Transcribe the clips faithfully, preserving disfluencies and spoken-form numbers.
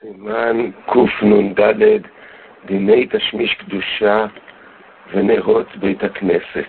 סימן קנ"ד, דיני תשמיש קדושה ונרות בית הכנסת.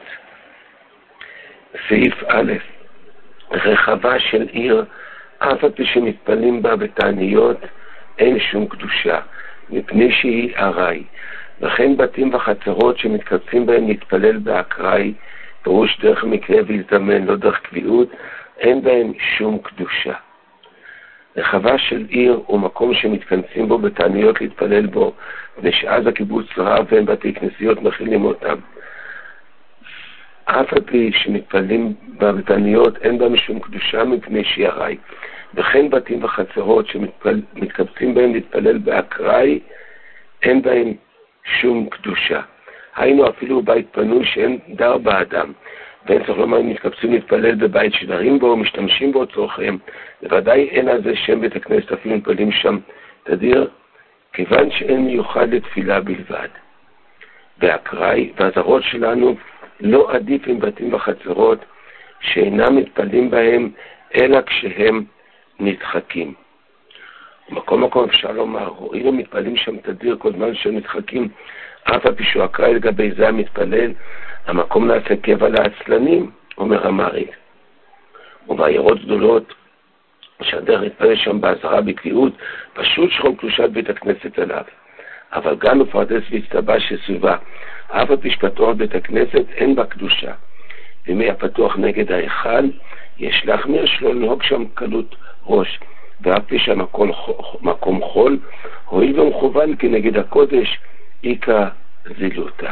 סעיף א', רחבה של עיר, אף על פי שמתפלים בה בתעניות, אין שום קדושה, מפני שהיא ארעי. וכן בתים וחצרות שמתקבצים בהם להתפלל באקראי, פירוש דרך מקרה והזדמן, לא דרך קביעות, אין בהם שום קדושה. רחבה של עיר הוא מקום שמתכנסים בו בתעניות להתפלל בו, ושאז הקיבוץ רב ואין בתי כנסיות מכילים אותם. אף על פי שמתפללים בה בתעניות, אין בה משום קדושה מפני שהיא ארעי. וכן בתים וחצרות שמתקבצים בהם להתפלל באקראי, אין בהם שום קדושה. היינו אפילו בית פנוי שאין דר באדם, ואין צריך לומר אם מתקבצים להתפלל בבית שדרים בו או משתמשים בו צורכיהם, בוודאי אין על זה שם בית הכנסת, אפילו מתפללים שם תדיר, כיוון שאין מיוחד לתפילה בלבד. באקראי והזרות שלנו לא עדיף עם בתים וחצרות שאינם מתפללים בהם אלא כשהם נדחקים. במקום מקום אפשר לומר, הואיל ומתפללים שם תדיר כל זמן שהם נדחקים, אף על פי שהוא אקראי לגבי זה המתפלל, המקום נעשה קבע לעצלנים, אומר המאריך. ובעיירות גדולות, שהדרך להתפלל שם בעזרה בקביעות, פשוט שכון קדושת בית הכנסת עליו. אבל גם בפרדס והצטבה שסביבה, אף על פי שפתוח בית הכנסת, אין בה קדושה. ואם היה פתוח נגד ההיכל, יש להחמיר שלא לנהוג שם קלות ראש. ואף פי שהמקום מקום חול, הואיל ומכוון כנגד הקודש, איקה זילותה.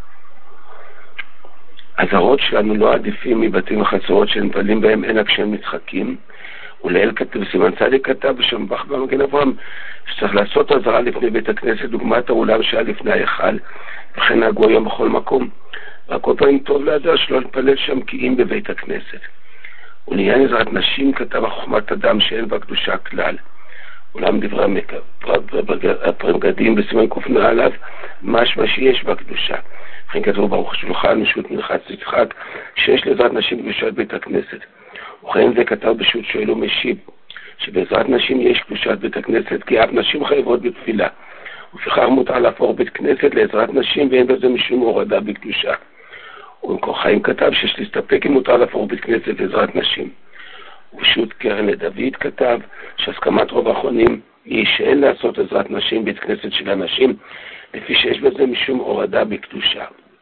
הזרות שלנו לא עדיפים מבתים וחצרות שנפלים בהם אלא כשהם משחקים, ולאל כתב סימן צדיק כתב בשם בח במגן אברהם שצריך לעשות הזרה לפני בית הכנסת דוגמת האולם שהיה לפני ההיכל, וכן נהגו היום בכל מקום. והכל פעמים טוב לאדם שלא להתפלל שם כי אם בבית הכנסת. ולעניין עזרת נשים כתב החוכמת אדם שאין בה קדושה כלל. אולם דברי הפרמגדים בסימן קופנה עליו משמע שיש בה קדושה. וכן כתבו ברוך השולחן משו"ת מנחת יצחק שיש לעזרת נשים קדושת בית הכנסת. וכן זה כתב בשו"ת שואל ומשיב שבעזרת נשים יש קדושת בית הכנסת כי אף נשים חייבות בתפילה. ולפיכך מותר להפוך בית כנסת לעזרת נשים ואין בזה משום הורדה בקדושה. ובמקור חיים כתב שיש להסתפק אם מותר להפוך בית כנסת לעזרת נשים. ובשו"ת קרן לדוד כתב שהסכמת רוב האחרונים היא שאין לעשות עזרת נשים בית כנסת של אנשים לפי שיש בזה משום הורדה בקדושה.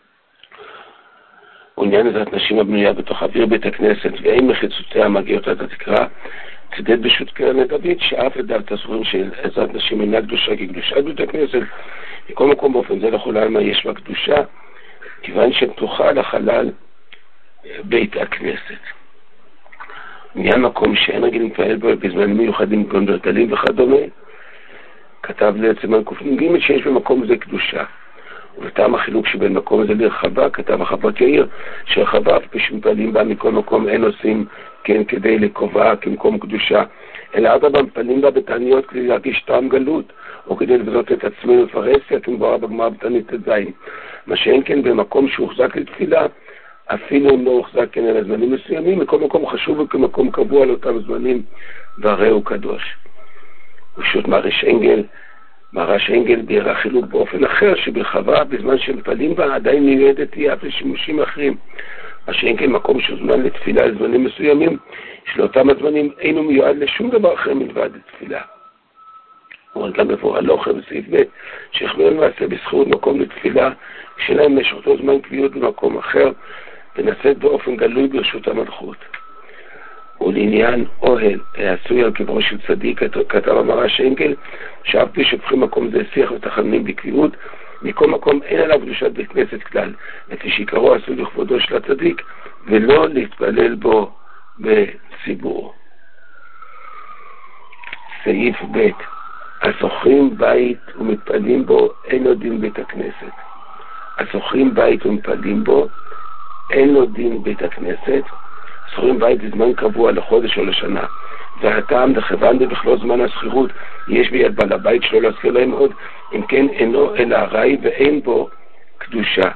ועניין עזרת נשים הבנויה בתוך אוויר בית הכנסת ואין מחיצותיה מגיעות עד התקרה, צדד בשו"ת קרן לדוד שאף לדעת הסורים של עזרת נשים אינה קדושה כקדושת בית הכנסת, מכל מקום באופן זה לכל העלמא יש בה קדושה, כיוון שפתוחה לחלל בית הכנסת. עניין מקום שאין רגילים להתפלל בו בזמנים מיוחדים כגון ברטלים וכדומה, כתב לסימן קנ"ג שיש במקום זה קדושה. ובטעם החילוק שבין מקום זה לרחבה, כתב החוות יאיר, שרחבה אף פי שמתפללים בה מכל מקום אין עושים כן כדי לקובעה כמקום קדושה, אלא אדרבה מתפללים בה בתעניות כדי להרגיש טעם גלות, או כדי לבזות את עצמנו בפרהסיה, כמבואר בגמרא בתענית ט"ז. מה שאין כן במקום שהוחזק לתפילה, אפילו אם לא הוחזק כן על הזמנים מסוימים, מכל מקום חשוב וכמקום קבוע על אותם זמנים, והרי הוא קדוש. ופשוט מרש אנגל, מרש אנגל בירה חילוק באופן אחר, שברחבה בזמן שמפעלים בה עדיין מיועדת היא אף לשימושים אחרים. מה שאין כן מקום שזמן לתפילה על זמנים מסוימים, שלאותם הזמנים אינו מיועד לשום דבר אחר מלבד לתפילה. אבל גם מבואר הלוכה בסעיף ב' שהחמיר למעשה בזכות מקום לתפילה, כשלהם יש אותו זמן קביעות במקום אחר, ונעשית באופן גלוי ברשות המלכות. ולעניין אוהל העשוי על קברו של צדיק, כתב המרש אנגל, שאף פי שפכים מקום זה שיח ותחנונים בקביעות, מכל מקום אין עליו קדושת בית כנסת כלל, לפי שעיקרו עשוי לכבודו של הצדיק, ולא להתפלל בו בציבור. סעיף ב' השוכרים בית ומתפללים בו אין לו דין בית הכנסת. השוכרים בית ומתפללים בו אין לו דין בית הכנסת. שוכרים בית זה זמן קבוע לחודש או לשנה, והטעם דכיוון בכלול זמן השכירות יש ביד בעל הבית שלו להזכיר להם עוד, אם כן אינו אלא ארעי ואין בו קדושה.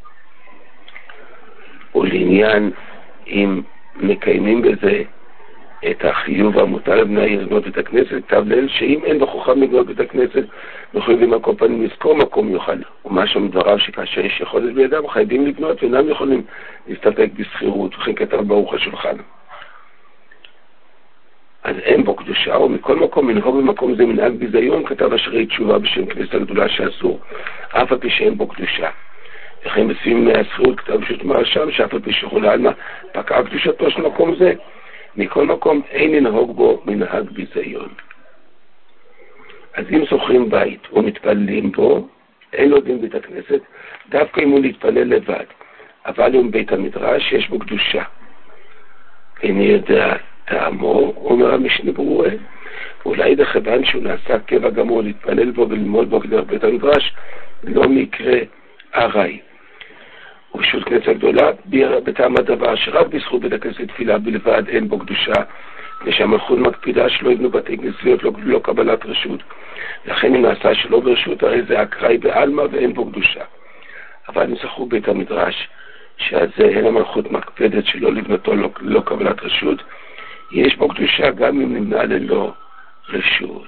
ולעניין אם מקיימים בזה את החיוב המותר לבני העיר לבנות בית הכנסת, כתב לאל שאם אין בכוחם לבנות בית הכנסת, מחויבים על כל פנים לזכור מקום מיוחד. ומשהו מדבריו שכאשר יש יכולת בידם, חייבים לבנות ואינם יכולים להסתפק בסחירות, וכן כתב ברוך השולחן. אז אין בו קדושה, ומכל מקום מנהוג במקום זה מנהג ביזיון, כתב אשרי תשובה בשם כנסת הגדולה שאסור, אף על פי שאין בו קדושה. וכן בסיום מהסחירות כתב פשוט מהרשם, שאף על פי שכולי עלמא פקעה קדושתו של מקום זה, מכל מקום אין לנהוג בו מנהג ביזיון. אז אם שוכרים בית ומתפללים בו, אין לו דין בית הכנסת, דווקא אם הוא להתפלל לבד. אבל אם בית המדרש יש בו קדושה. איני יודע טעמו, אומר המשנה ברורה, אולי דכיוון שהוא נעשה קבע גמור להתפלל בו וללמוד בו כדרך בית המדרש, לא מקרה ארעי. ופשוט כנסת גדולה, בטעם הדבר שרק בזכות בית הכנסת תפילה בלבד אין בו קדושה, ושהמלכות מקפידה שלא יבנו בתי כנסיות לא, לא קבלת רשות. לכן אם נעשה שלא ברשות, הרי זה אקראי בעלמא ואין בו קדושה. אבל אם זכו בית המדרש, שעל זה אין המלכות מקפדת שלא לבנותו לא, לא קבלת רשות, יש בו קדושה גם אם נמנע ללא רשות.